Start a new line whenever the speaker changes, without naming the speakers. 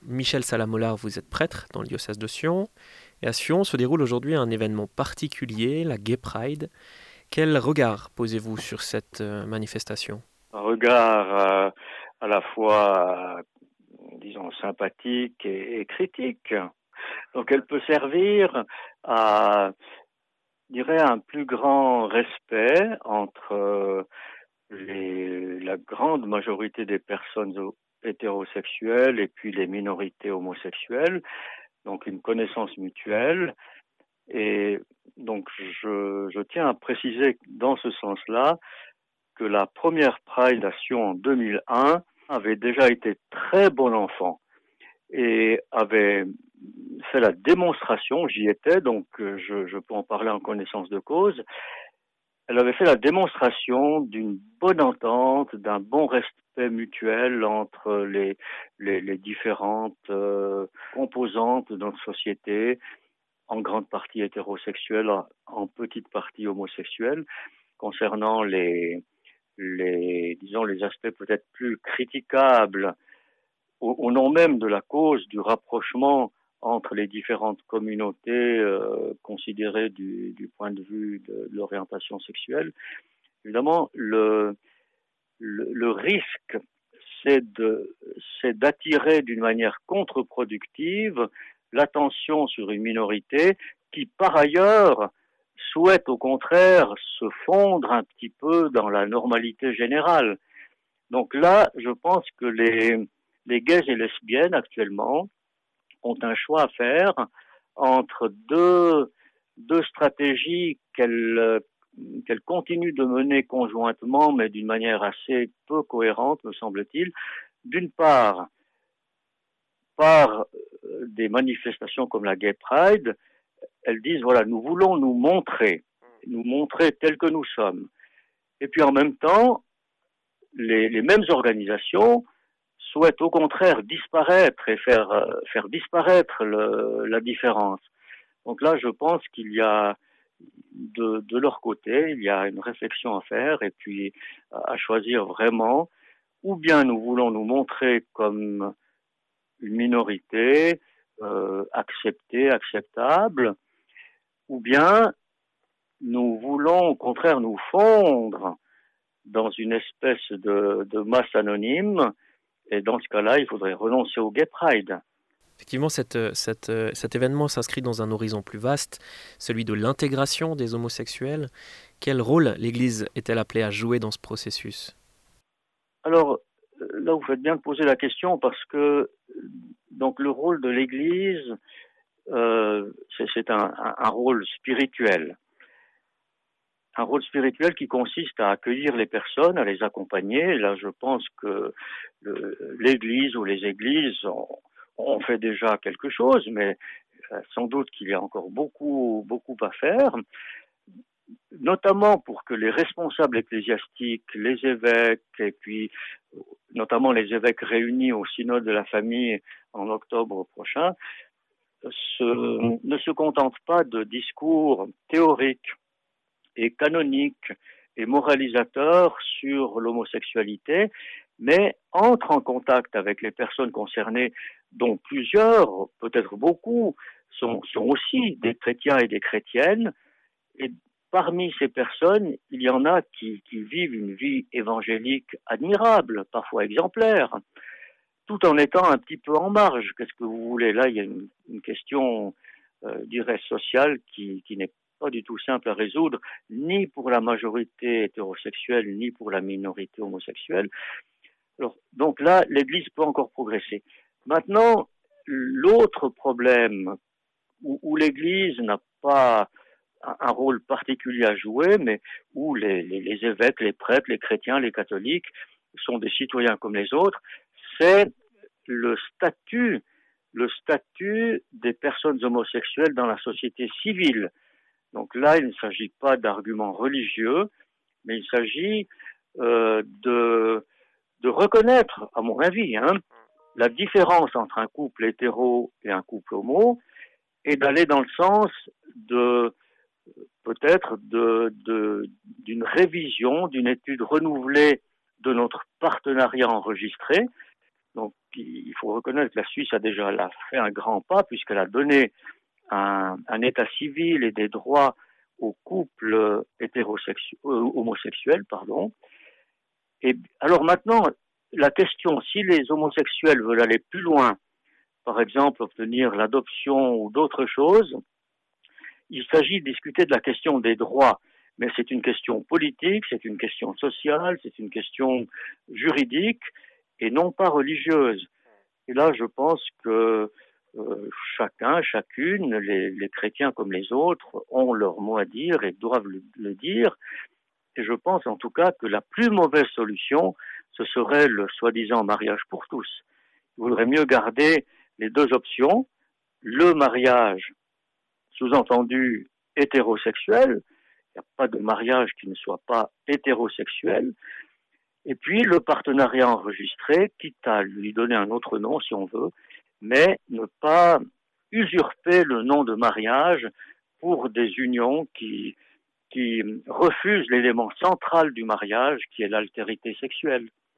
Michel Salamollard, vous êtes prêtre dans le diocèse de Sion. Et à Sion se déroule aujourd'hui un événement particulier, la Gay Pride. Quel regard posez-vous sur cette manifestation?
Un regard à la fois, disons, sympathique et critique. Donc elle peut servir à, je dirais, un plus grand respect entre la grande majorité des personnes hétérosexuelles et puis les minorités homosexuelles, donc une connaissance mutuelle. Et donc je tiens à préciser dans ce sens-là que la première Pride à Sion en 2001 avait déjà été très bon enfant et avait fait la démonstration, j'y étais, donc je peux en parler en connaissance de cause, elle avait fait la démonstration d'une bonne entente, d'un bon respect mutuel entre les différentes composantes de notre société, en grande partie hétérosexuelle, en petite partie homosexuelle, concernant disons, les aspects peut-être plus critiquables au nom même de la cause du rapprochement entre les différentes communautés considérées du point de vue de l'orientation sexuelle. Évidemment, le risque, c'est d'attirer d'une manière contre-productive l'attention sur une minorité qui, par ailleurs, souhaite au contraire se fondre un petit peu dans la normalité générale. Donc là, je pense que les gays et lesbiennes actuellement ont un choix à faire entre deux stratégies qu'elles continuent de mener conjointement, mais d'une manière assez peu cohérente, me semble-t-il. D'une part, par des manifestations comme la Gay Pride, elles disent, voilà, nous voulons nous montrer tels que nous sommes. Et puis en même temps, les mêmes organisations souhaitent au contraire disparaître et faire disparaître la différence. Donc là, je pense qu'il y a de leur côté, il y a une réflexion à faire et puis à choisir vraiment, ou bien nous voulons nous montrer comme une minorité acceptée, acceptable, ou bien nous voulons au contraire nous fondre dans une espèce de masse anonyme, et dans ce cas-là, il faudrait renoncer au Gay Pride.
Effectivement, cet événement s'inscrit dans un horizon plus vaste, celui de l'intégration des homosexuels. Quel rôle l'Église est-elle appelée à jouer dans ce processus?
Alors, là, vous faites bien de poser la question parce que donc le rôle de l'Église, c'est un rôle spirituel. Un rôle spirituel qui consiste à accueillir les personnes, à les accompagner. Et là, je pense que l'Église ou les églises ont fait déjà quelque chose, mais sans doute qu'il y a encore beaucoup, beaucoup à faire, notamment pour que les responsables ecclésiastiques, les évêques, et puis notamment les évêques réunis au synode de la famille en octobre prochain, ne se contentent pas de discours théoriques et canoniques et moralisateurs sur l'homosexualité, mais entrent en contact avec les personnes concernées, dont plusieurs, peut-être beaucoup, sont aussi des chrétiens et des chrétiennes. Et parmi ces personnes, il y en a qui vivent une vie évangélique admirable, parfois exemplaire, tout en étant un petit peu en marge. Qu'est-ce que vous voulez? Là, il y a une question, je dirais, sociale qui n'est pas du tout simple à résoudre, ni pour la majorité hétérosexuelle, ni pour la minorité homosexuelle. Alors, donc là, l'Église peut encore progresser. Maintenant, l'autre problème où l'Église n'a pas un rôle particulier à jouer, mais où les évêques, les prêtres, les chrétiens, les catholiques sont des citoyens comme les autres, c'est le statut des personnes homosexuelles dans la société civile. Donc là, il ne s'agit pas d'arguments religieux, mais il s'agit de reconnaître, à mon avis, la différence entre un couple hétéro et un couple homo, et d'aller dans le sens de peut-être d'une révision, d'une étude renouvelée de notre partenariat enregistré, Donc il faut reconnaître que la Suisse a déjà fait un grand pas puisqu'elle a donné un état civil et des droits aux couples homosexuels, pardon. Et alors maintenant, la question, si les homosexuels veulent aller plus loin, par exemple obtenir l'adoption ou d'autres choses, il s'agit de discuter de la question des droits. Mais c'est une question politique, c'est une question sociale, c'est une question juridique et non pas religieuse. Et là, je pense que chacun, chacune, les chrétiens comme les autres, ont leur mot à dire et doivent le dire. Et je pense en tout cas que la plus mauvaise solution, ce serait le soi-disant mariage pour tous. Il vaudrait mieux garder les deux options, le mariage, sous-entendu hétérosexuel, il n'y a pas de mariage qui ne soit pas hétérosexuel, et puis le partenariat enregistré, quitte à lui donner un autre nom si on veut, mais ne pas usurper le nom de mariage pour des unions qui refusent l'élément central du mariage, qui est l'altérité sexuelle.